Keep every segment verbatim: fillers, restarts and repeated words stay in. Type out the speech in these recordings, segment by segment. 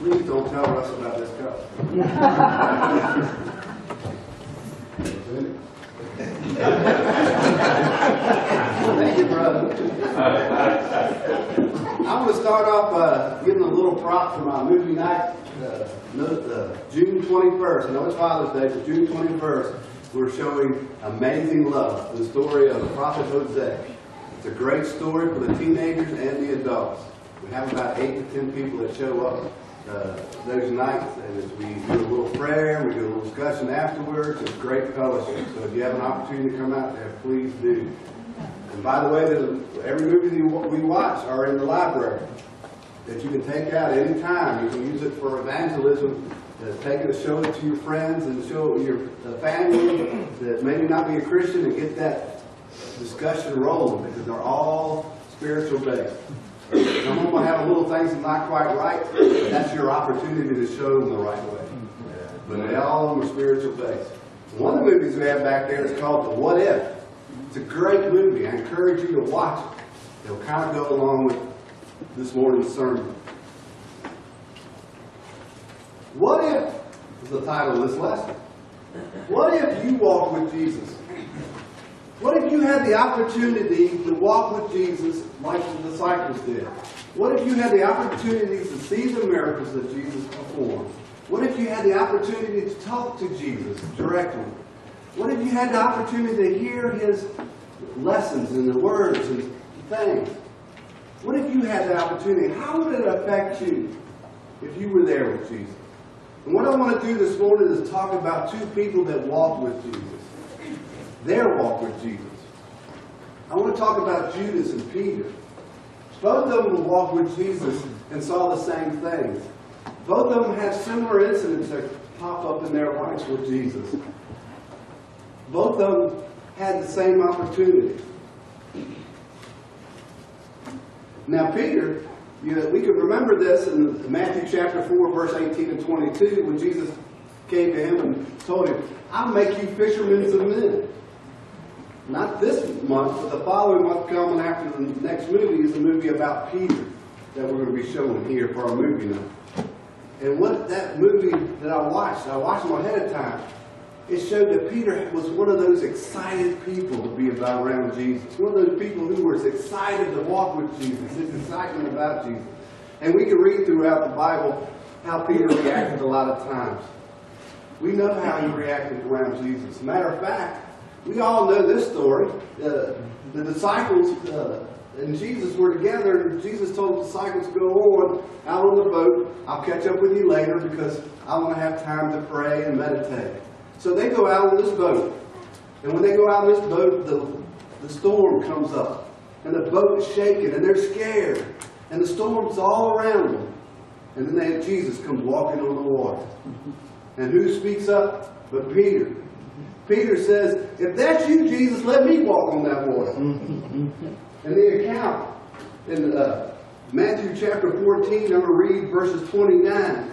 Please don't tell Russ about this cup. Thank you, brother. I'm going to start off uh, giving a little prop for my movie night. Uh, no, uh, June twenty-first. I know it's Father's Day, but June twenty-first, we're showing Amazing Love, the story of the prophet Hosea. It's a great story for the teenagers and the adults. We have about eight to ten people that show up uh, those nights, and as we do a little prayer, we do a little discussion afterwards. It's great fellowship. So if you have an opportunity to come out there, please do. And by the way, every movie we watch are in the library that you can take out any time. You can use it for evangelism. Uh, take it, show it to your friends, and show it to your uh, family that maybe not be a Christian, and get that discussion rolling, because they're all spiritual based. Some of them will have little things that's not quite right, but that's your opportunity to show them the right way. But they all of them are spiritual based. One of the movies we have back there is called The What If. It's a great movie. I encourage you to watch it. It'll kind of go along with this morning's sermon. What if is the title of this lesson. What if you walk with Jesus? What if you had the opportunity to walk with Jesus like the disciples did? What if you had the opportunity to see the miracles that Jesus performed? What if you had the opportunity to talk to Jesus directly? What if you had the opportunity to hear His lessons and the words and things? What if you had the opportunity? How would it affect you if you were there with Jesus? And what I want to do this morning is talk about two people that walked with Jesus. Their walk with Jesus. I want to talk about Judas and Peter. Both of them walked with Jesus and saw the same things. Both of them had similar incidents that pop up in their lives with Jesus. Both of them had the same opportunity. Now Peter, you know, we can remember this in Matthew chapter four, verse eighteen and twenty-two, when Jesus came to him and told him, "I'll make you fishermen of men." Not this month, but the following month coming after the next movie is a movie about Peter that we're going to be showing here for our movie night. And what that movie that I watched, I watched them ahead of time, it showed that Peter was one of those excited people to be about around Jesus. One of those people who was excited to walk with Jesus, his excitement about Jesus. And we can read throughout the Bible how Peter reacted a lot of times. We know how he reacted around Jesus. Matter of fact, we all know this story. Uh, the disciples uh, and Jesus were together, and Jesus told the disciples, "Go on out on the boat. I'll catch up with you later because I want to have time to pray and meditate." So they go out on this boat. And when they go out on this boat, the, the storm comes up. And the boat is shaking, and they're scared. And the storm's all around them. And then they, Jesus comes walking on the water. And who speaks up but Peter? Peter says, "If that's you, Jesus, let me walk on that water." And the account in uh, Matthew chapter fourteen, I'm going to read verses twenty-nine.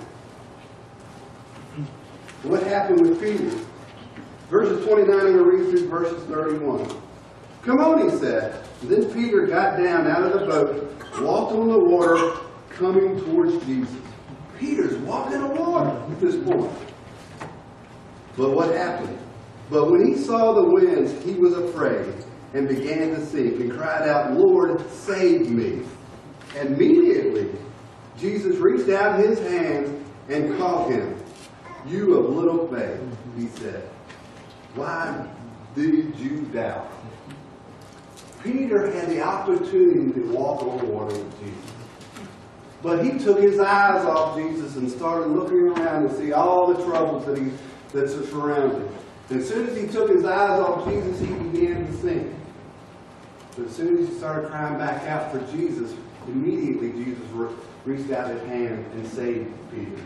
What happened with Peter? Verses twenty-nine, I'm going to read through verses thirty-one. "Come on," he said. And then Peter got down out of the boat, walked on the water, coming towards Jesus. Peter's walking on water at this point. But what happened? But when he saw the winds, he was afraid and began to sink and cried out, "Lord, save me." And immediately, Jesus reached out his hand and caught him. "You of little faith," he said, "why did you doubt?" Peter had the opportunity to walk on water with Jesus. But he took his eyes off Jesus and started looking around to see all the troubles that he that surrounded him. And as soon as he took his eyes off Jesus, he began to sink. But as soon as he started crying back out for Jesus, immediately Jesus re reached out his hand and saved Peter.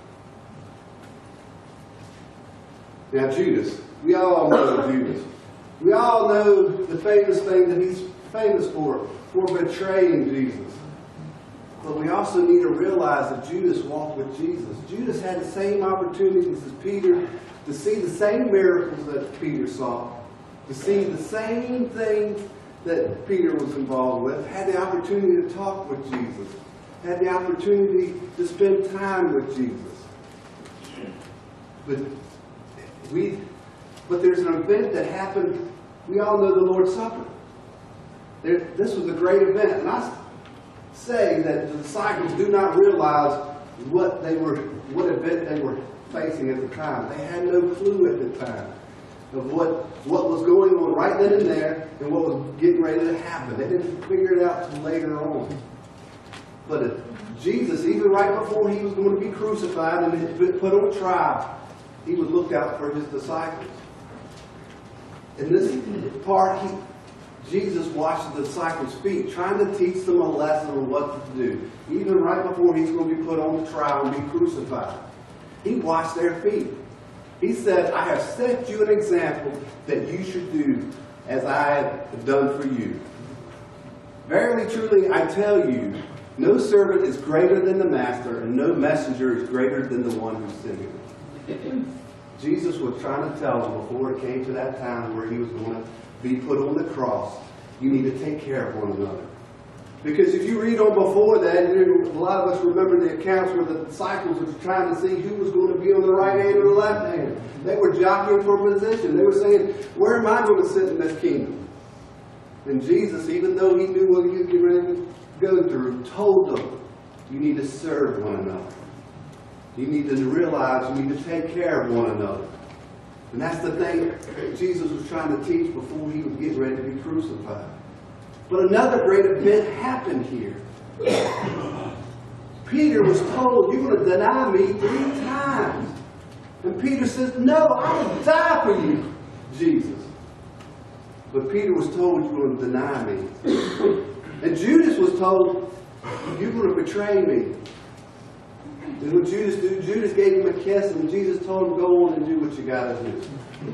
Now Judas, we all know Judas. We all know the famous thing that he's famous for, for betraying Jesus. But we also need to realize that Judas walked with Jesus. Judas had the same opportunities as Peter to see the same miracles that Peter saw, to see the same things that Peter was involved with, had the opportunity to talk with Jesus, had the opportunity to spend time with Jesus. But we, but there's an event that happened. We all know the Lord's Supper. There, this was a great event, and I say that the disciples do not realize what they were, what event they were facing at the time. They had no clue at the time of what what was going on right then and there, and what was getting ready to happen. They didn't figure it out until later on. But uh, Jesus, even right before he was going to be crucified and put on trial, he would look out for his disciples. In this part, he, Jesus washed the disciples' feet, trying to teach them a lesson on what to do. Even right before he's going to be put on trial and be crucified, he washed their feet. He said, I have set you an example that you should do as I have done for you. Verily, truly, I tell you, no servant is greater than the master, and no messenger is greater than the one who sent him. Jesus was trying to tell them before it came to that time where he was going to be put on the cross, you need to take care of one another. Because if you read on before that, a lot of us remember the accounts where the disciples were trying to see who was going to be on the right hand or the left hand. They were jockeying for position. They were saying, where am I going to sit in this kingdom? And Jesus, even though he knew what he was getting ready to go through, told them, you need to serve one another. You need to realize you need to take care of one another. And that's the thing Jesus was trying to teach before he was getting ready to be crucified. But another great event happened here. Peter was told, you're going to deny me three times. And Peter says, no, I will die for you, Jesus. But Peter was told, you're going to deny me. And Judas was told, you're going to betray me. And what Judas did, Judas gave him a kiss, and Jesus told him, go on and do what you got to do.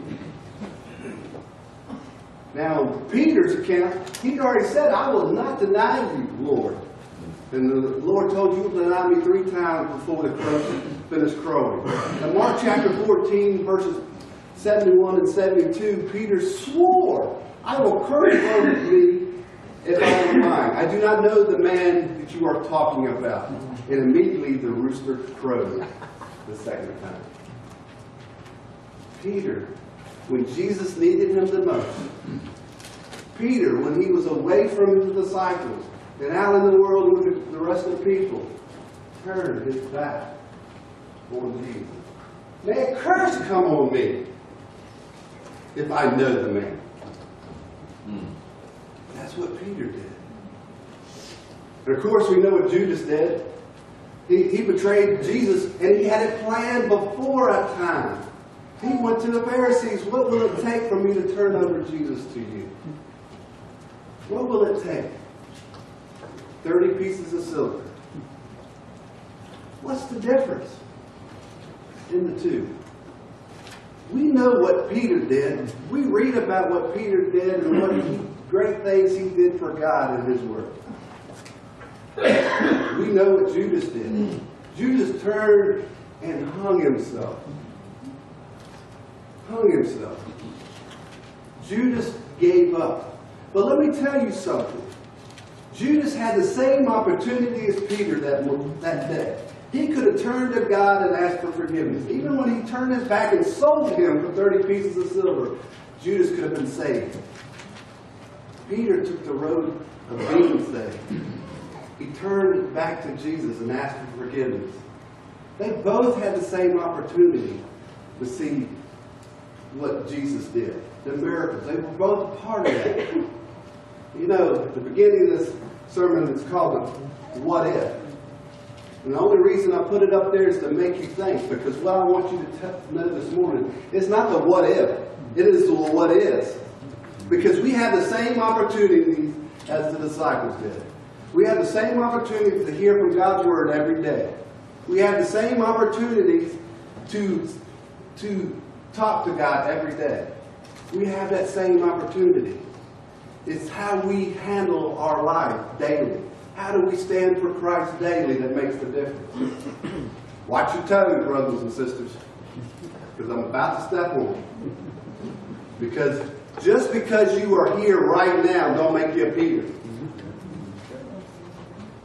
Now, Peter's account, he'd already said, I will not deny you, Lord. And the Lord told you to deny me three times before the crow finished crowing. In Mark chapter fourteen, verses seventy-one and seventy-two, Peter swore, I will curse over thee if I were mine. I do not know the man that you are talking about. And immediately the rooster crowed the second time. Peter, when Jesus needed him the most, Peter, when he was away from the disciples and out in the world with the rest of the people, turned his back on Jesus. May a curse come on me if I know the man. Mm. That's what Peter did. And of course, we know what Judas did. He, he betrayed Jesus, and he had it planned before a time. He went to the Pharisees. What will it take for me to turn over Jesus to you? What will it take? thirty pieces of silver. What's the difference in the two? We know what Peter did. We read about what Peter did and what he, great things he did for God in his work. We know what Judas did. Judas turned and hung himself. Hung himself. Judas gave up. But let me tell you something. Judas had the same opportunity as Peter that, that day. He could have turned to God and asked for forgiveness. Even when he turned his back and sold him for thirty pieces of silver, Judas could have been saved. Peter took the road of being saved. He turned back to Jesus and asked for forgiveness. They both had the same opportunity to see what Jesus did. The miracles. They were both a part of that. You know, at the beginning of this sermon, it's called the What If. And the only reason I put it up there is to make you think, because what I want you to know this morning, it's not the what if, it is the what is. Because we have the same opportunities as the disciples did. We have the same opportunities to hear from God's Word every day. We have the same opportunities to, to talk to God every day. We have that same opportunity. It's how we handle our life daily. How do we stand for Christ daily that makes the difference? Watch your toes, brothers and sisters, because I'm about to step on it. Because just because you are here right now don't make you a Peter.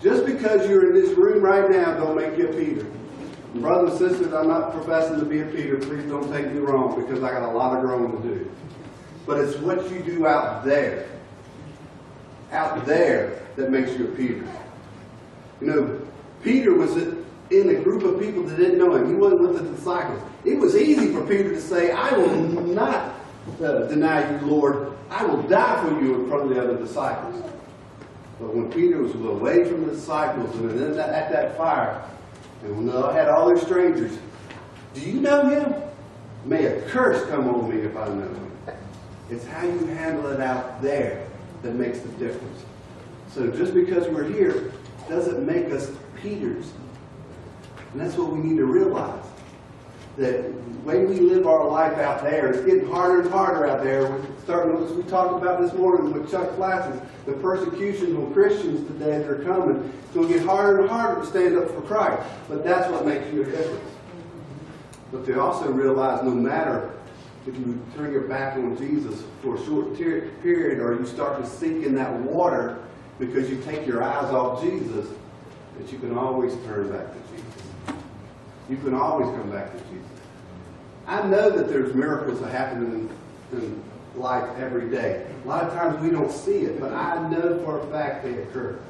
Just because you're in this room right now don't make you a Peter. And brothers and sisters, I'm not professing to be a Peter. Please don't take me wrong, because I got a lot of growing to do. But it's what you do out there, out there, that makes you a Peter. You know, Peter was in a group of people that didn't know him. He wasn't with the disciples. It was easy for Peter to say, I will not uh, deny you, Lord. I will die for you in front of the other disciples. But when Peter was away from the disciples and then at that fire, and when they had all their strangers, do you know him? May a curse come on me if I know him. It's how you handle it out there that makes the difference. So just because we're here doesn't make us Peters. And that's what we need to realize. That the way we live our life out there, it's getting harder and harder out there. We're starting, as we talked about this morning with Chuck classes, the persecution on Christians today that are coming. It's going to get harder and harder to stand up for Christ. But that's what makes you a difference. But they also realize no matter if you turn your back on Jesus for a short period, or you start to sink in that water because you take your eyes off Jesus, that you can always turn back to Jesus. You can always come back to Jesus. I know that there's miracles that happen in, in life every day. A lot of times we don't see it, but I know for a fact they occur.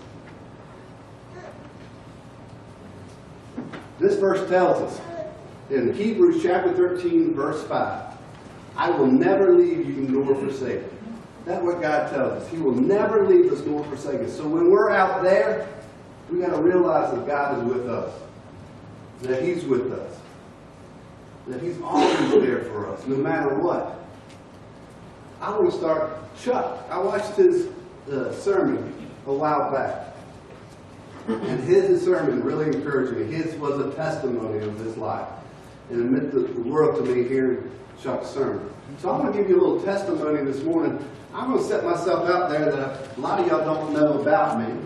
This verse tells us in Hebrews chapter thirteen, verse five, I will never leave you nor forsake you. That's what God tells us. He will never leave us nor forsake us. So when we're out there, we got to realize that God is with us. That He's with us. That He's always there for us, no matter what. I want to start, Chuck, I watched his uh, sermon a while back. And his sermon really encouraged me. His was a testimony of his life. And it meant the world to me hearing Chuck's sermon. So I'm going to give you a little testimony this morning. I'm going to set myself out there that a lot of y'all don't know about me.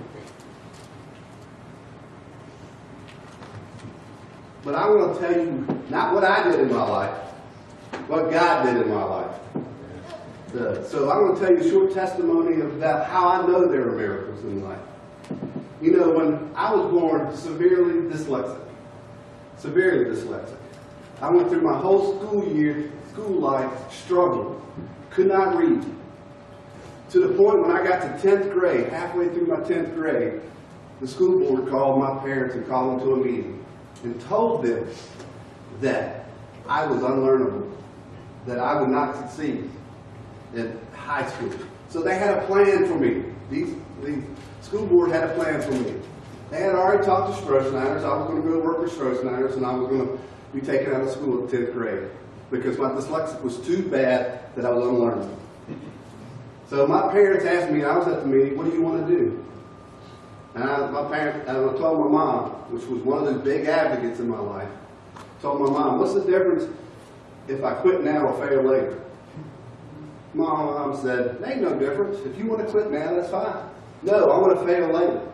But I'm going to tell you not what I did in my life, what God did in my life. Uh, so I'm going to tell you a short testimony about how I know there are miracles in life. You know, when I was born severely dyslexic, severely dyslexic, I went through my whole school year, school life, struggled, could not read. To the point when I got to tenth grade, halfway through my tenth grade, the school board called my parents and called them to a meeting and told them that I was unlearnable, that I would not succeed in high school. So they had a plan for me. These, the school board had a plan for me. They had already talked to Strohsniders. I was going to go work with Strohsniders, and I was going to be taken out of school at tenth grade because my dyslexia was too bad that I was unlearnable. So my parents asked me, I was at the meeting, what do you want to do? And I, my parents, I told my mom, which was one of those big advocates in my life, told my mom, what's the difference if I quit now or fail later? My mom said, there ain't no difference. If you want to quit now, that's fine. No, I want to fail later.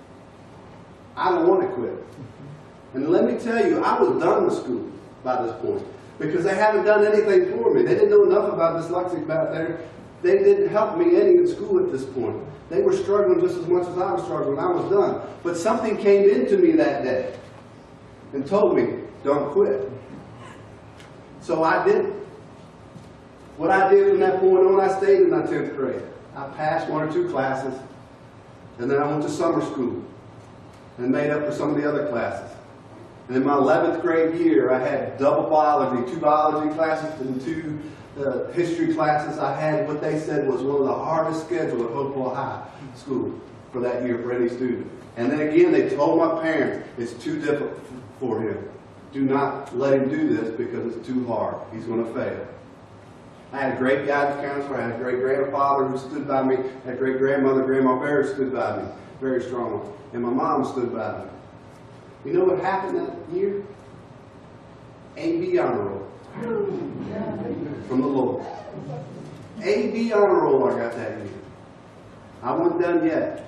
I don't want to quit. And let me tell you, I was done with school by this point because they haven't done anything for me. They didn't know enough about dyslexia back there. They didn't help me any in school at this point. They were struggling just as much as I was struggling. I was done. But something came into me that day and told me, don't quit. So I did. What I did from that point on, I stayed in my tenth grade. I passed one or two classes, and then I went to summer school and made up for some of the other classes. And in my eleventh grade year, I had double biology, two biology classes and two uh, history classes. I had what they said was one of the hardest schedules at Hopewell High School for that year for any student. And then again, they told my parents, it's too difficult for him. Do not let him do this because it's too hard. He's going to fail. I had a great guidance counselor. I had a great grandfather who stood by me. I had a great grandmother, Grandma Bear, stood by me very strongly. And my mom stood by me. You know what happened that year? A B honor roll. From the Lord. A B honor roll I got that year. I wasn't done yet.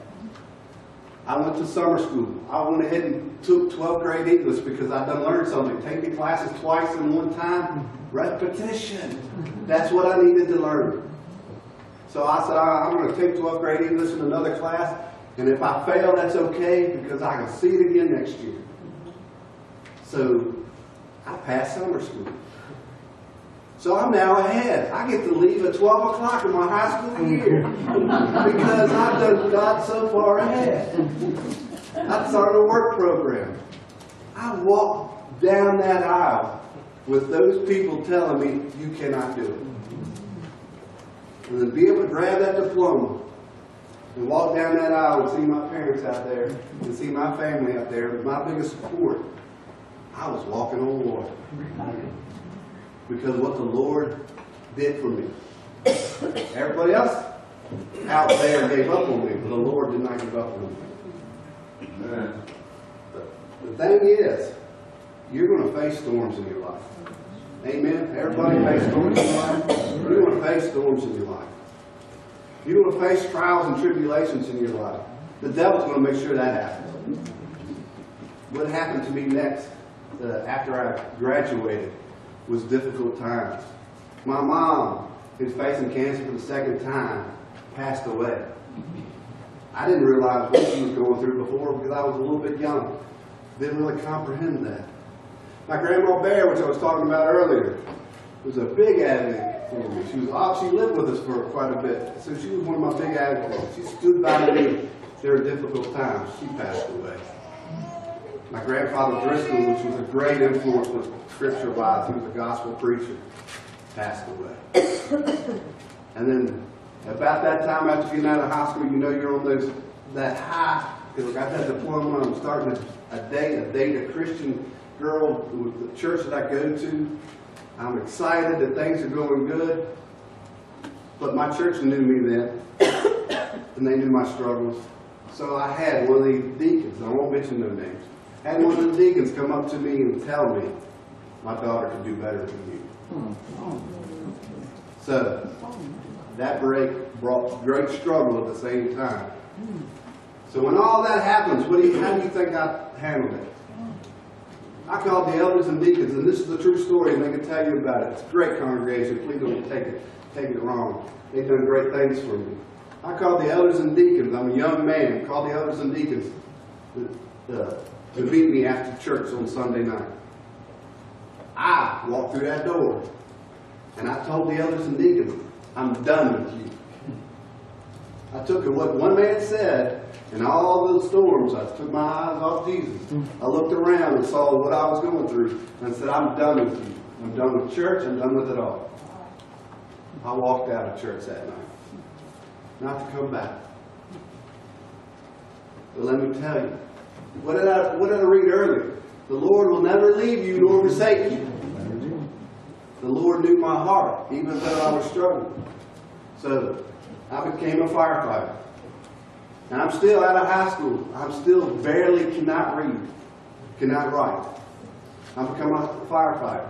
I went to summer school. I went ahead and took twelfth grade English because I done learned something. Taking classes twice in one time, repetition. That's what I needed to learn. So I said, I'm going to take twelfth grade English in another class. And if I fail, that's okay, because I can see it again next year. So I passed summer school. So I'm now ahead. I get to leave at twelve o'clock in my high school year because I've done God so far ahead. I started a work program. I walked down that aisle with those people telling me, you cannot do it. And then be able to grab that diploma and walk down that aisle and see my parents out there and see my family out there, my biggest support. I was walking on water. Because what the Lord did for me. Everybody else out there gave up on me, but the Lord did not give up on me. Amen. The thing is, you're going to face storms in your life. Amen? Everybody face storms in your life. You're going to face storms in your life. You're going to face trials and tribulations in your life. The devil's going to make sure that happens. What happened to me next, uh, after I graduated, was difficult times. My mom, who's facing cancer for the second time, passed away. I didn't realize what she was going through before because I was a little bit young. Didn't really comprehend that. My grandma Bear, which I was talking about earlier, was a big advocate for me. She was she lived with us for quite a bit, so she was one of my big advocates. She stood by me during difficult times. She passed away. My grandfather Driscoll, which was a great influence with scripture-wise, he was a gospel preacher, passed away. And then about that time, after getting out of high school, you know you're on those that high, because I got that diploma, I'm starting a, a date, a date a Christian girl with the church that I go to. I'm excited that things are going good. But my church knew me then, and they knew my struggles. So I had one of these deacons, I won't mention their names, I had one of the deacons come up to me and tell me, my daughter can do better than you. So, that break brought great struggle at the same time. So when all that happens, what do you, how do you think I handled it? I called the elders and deacons, and this is the true story, and they can tell you about it. It's a great congregation. Please don't take it, take it wrong. They've done great things for me. I called the elders and deacons. I'm a young man. Called the elders and deacons to, uh, to meet me after church on Sunday night. I walked through that door, and I told the elders and deacons, I'm done with you. I took what one man said, and all those storms, I took my eyes off Jesus. I looked around and saw what I was going through, and said, I'm done with you. I'm done with church. I'm done with it all. I walked out of church that night. Not to come back. But let me tell you, what did I, what did I read earlier? The Lord will never leave you nor forsake you. The Lord knew my heart, even though I was struggling. So I became a firefighter. And I'm still out of high school. I'm still barely cannot read, cannot write. I become a firefighter.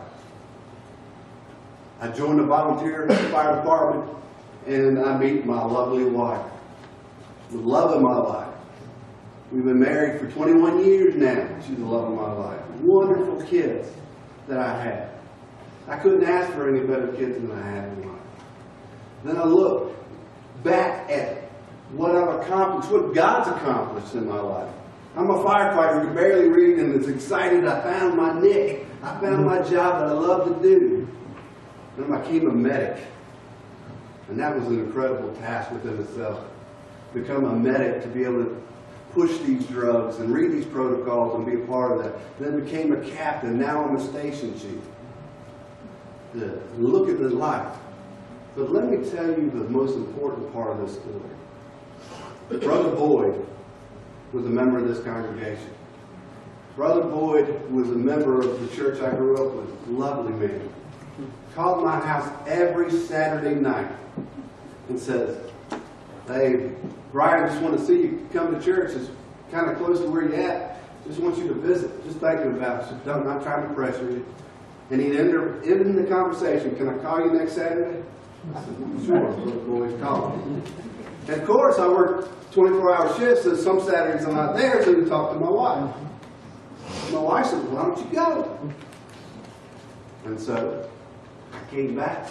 I joined the volunteer fire department, and I meet my lovely wife, the love of my life. We've been married for twenty-one years now. She's the love of my life. Wonderful kids that I had. I couldn't ask for any better kids than I had in life. Then I look back at what I've accomplished, what God's accomplished in my life. I'm a firefighter who can barely read and is excited. I found my niche. I found my job that I love to do. And I became a medic. And that was an incredible task within itself. Become a medic, to be able to push these drugs and read these protocols and be a part of that. Then became a captain. Now I'm a station chief. To look at the life. But let me tell you the most important part of this story. Brother Boyd was a member of this congregation. Brother Boyd was a member of the church I grew up with. Lovely man. Called my house every Saturday night and says, hey, Brian, just want to see you come to church. It's kind of close to where you're at. Just want you to visit. Just thinking about it. I'm not trying to pressure you. And he'd enter in the conversation, can I call you next Saturday? I said, sure, Brother Boyd, call me. And of course, I work twenty-four hour shifts, so some Saturdays I'm not there, so to talk to my wife. My wife said, why don't you go? And so I came back.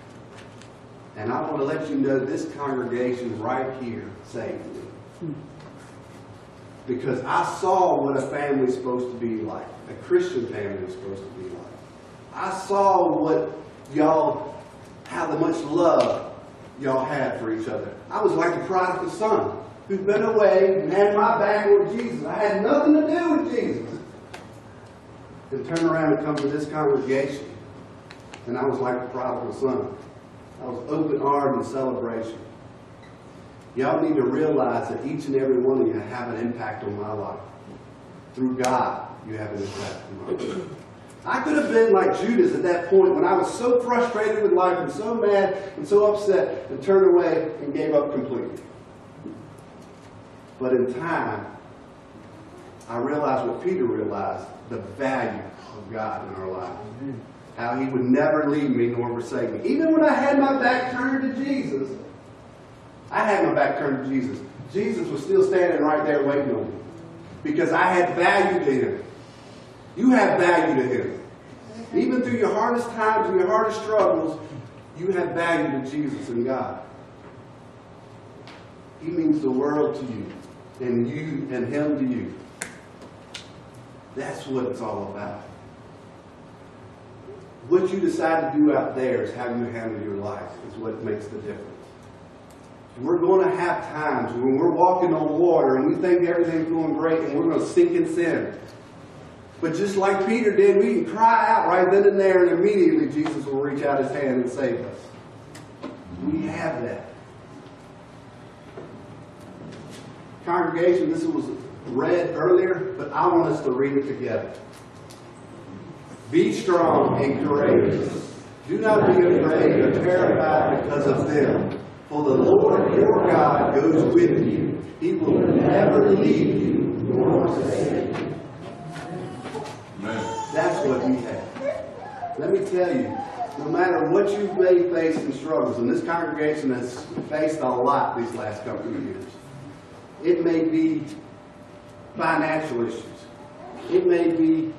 And I want to let you know this congregation right here saved me. Because I saw what a family is supposed to be like. A Christian family is supposed to be like. I saw what y'all, how much love y'all had for each other. I was like the prodigal son who's been away and had my back with Jesus. I had nothing to do with Jesus. And turn around and come to this congregation. And I was like the prodigal son. I was open-armed in celebration. Y'all need to realize that each and every one of you have an impact on my life. Through God, you have an impact on my life. I could have been like Judas at that point when I was so frustrated with life and so mad and so upset and turned away and gave up completely. But in time, I realized what Peter realized, the value of God in our lives. How He would never leave me nor forsake me. Even when I had my back turned to Jesus, I had my back turned to Jesus. Jesus was still standing right there waiting on me. Because I had value to Him. You have value to Him. Even through your hardest times and your hardest struggles, you have value to Jesus and God. He means the world to you. And you and Him to you. That's what it's all about. What you decide to do out there is how you handle your life, is what makes the difference. We're going to have times when we're walking on water and we think everything's going great and we're going to sink in sin. But just like Peter did, we can cry out right then and there and immediately Jesus will reach out His hand and save us. We have that. Congregation, this was read earlier, but I want us to read it together. Be strong and courageous. Do not be afraid or terrified because of them. For the Lord your God goes with you. He will never leave you nor forsake you. That's what we have. Let me tell you, no matter what you may face in struggles, and this congregation has faced a lot these last couple of years. It may be financial issues. It may be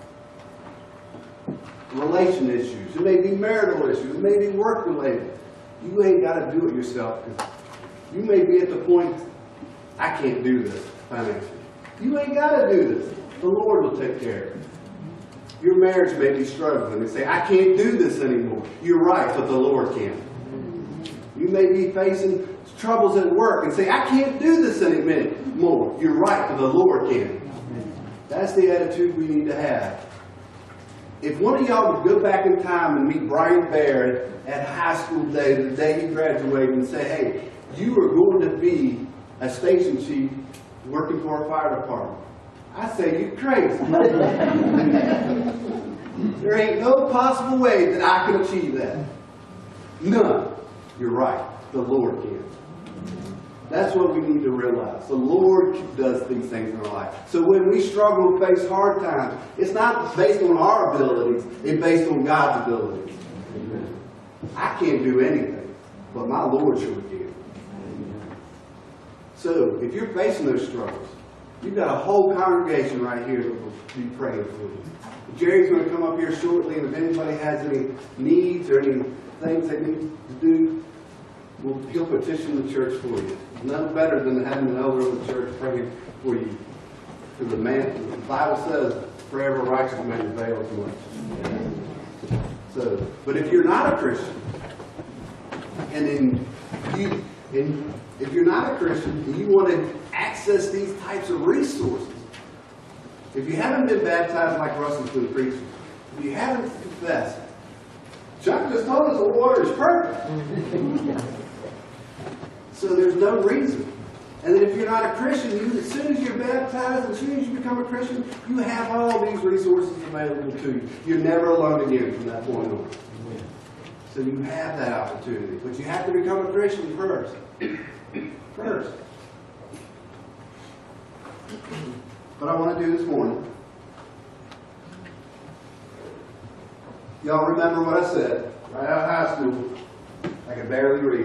relation issues. It may be marital issues. It may be work related. You ain't got to do it yourself. You may be at the point, I can't do this financially. You ain't got to do this. The Lord will take care of it. Your marriage may be struggling and say, I can't do this anymore. You're right, but the Lord can. You may be facing troubles at work and say, I can't do this anymore. You're right, but the Lord can. That's the attitude we need to have. If one of y'all would go back in time and meet Brian Baird at high school day, the day he graduated, and say, hey, you are going to be a station chief working for a fire department. I say, you're crazy. There ain't no possible way that I can achieve that. None. You're right. The Lord can. That's what we need to realize. The Lord does these things in our life. So when we struggle and face hard times, it's not based on our abilities. It's based on God's abilities. Amen. I can't do anything, but my Lord sure can. So if you're facing those struggles, you've got a whole congregation right here that will be praying for you. Jerry's going to come up here shortly, and if anybody has any needs or any things they need to do, well, he'll petition the church for you. None better than having an elder of the church praying for you. Because the man, the Bible says, prayer of a righteous man availeth much. So, but if you're not a Christian, and then you, and if you're not a Christian, and you want to access these types of resources, if you haven't been baptized like Russell's been preaching, if you haven't confessed, Chuck just told us the water is perfect. So there's no reason. And then if you're not a Christian, you, as soon as you're baptized, as soon as you become a Christian, you have all these resources available to you. You're never alone again from that point on. So you have that opportunity. But you have to become a Christian first. First. What I want to do this morning, y'all remember what I said right out of high school. I could barely read.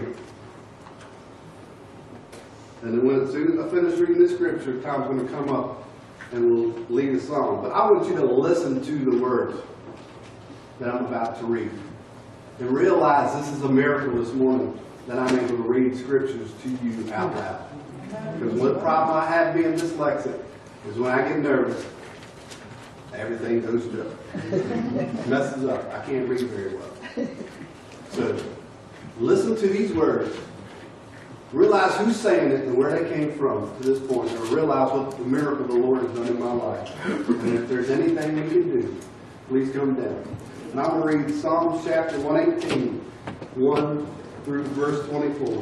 And then when, as soon as I finish reading this scripture, Tom's going to come up and we'll lead a song. But I want you to listen to the words that I'm about to read. And realize this is a miracle this morning that I'm able to read scriptures to you out loud. Because one problem I have being dyslexic is when I get nervous, everything goes dark. Messes up. I can't read very well. So, listen to these words. Realize who's saying it and where they came from to this point, and realize what the miracle the Lord has done in my life. And if there's anything we can do, please come down. And I'm going to read Psalms chapter one eighteen, one through verse twenty-four.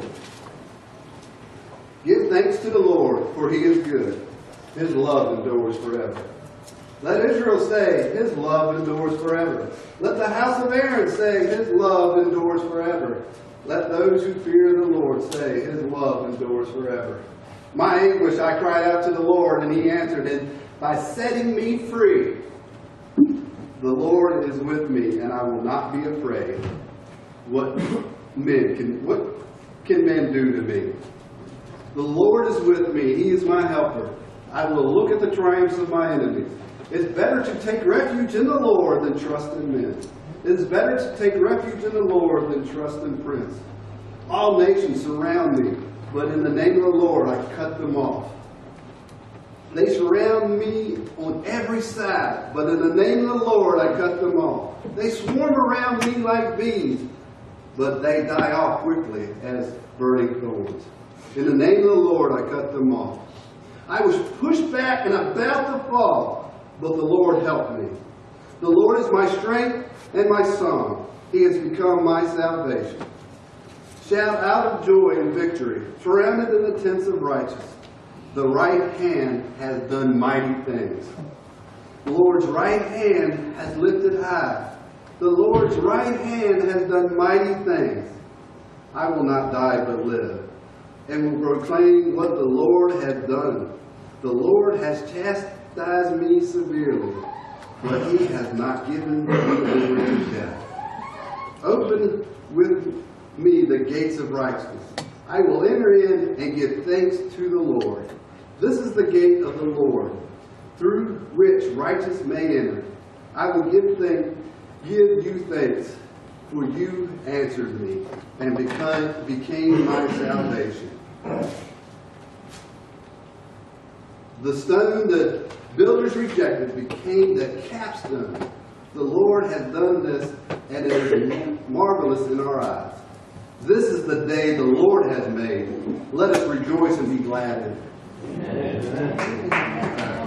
Give thanks to the Lord, for He is good. His love endures forever. Let Israel say, His love endures forever. Let the house of Aaron say, His love endures forever. Let those who fear the Lord say, His love endures forever. My anguish I cried out to the Lord, and He answered it by setting me free. The Lord is with me, and I will not be afraid. What men can what can men do to me? The Lord is with me. He is my helper. I will look at the triumphs of my enemies. It's better to take refuge in the Lord than trust in men. It is better to take refuge in the Lord than trust in prince. All nations surround me, but in the name of the Lord I cut them off. They surround me on every side, but in the name of the Lord I cut them off. They swarm around me like bees, but they die off quickly as burning thorns. In the name of the Lord I cut them off. I was pushed back and about to fall, but the Lord helped me. The Lord is my strength and my song. He has become my salvation. Shout out of joy and victory, surrounded in the tents of righteousness. The right hand has done mighty things. The Lord's right hand has lifted high. The Lord's right hand has done mighty things. I will not die but live, and will proclaim what the Lord has done. The Lord has chastised me severely, but He has not given me over to death. Open with me the gates of righteousness. I will enter in and give thanks to the Lord. This is the gate of the Lord, through which righteous may enter. I will give thanks, give you thanks, for you answered me and become, became my salvation. The stone that builders rejected became the capstone. The Lord has done this, and it is marvelous in our eyes. This is the day the Lord has made. Let us rejoice and be glad in it. Amen.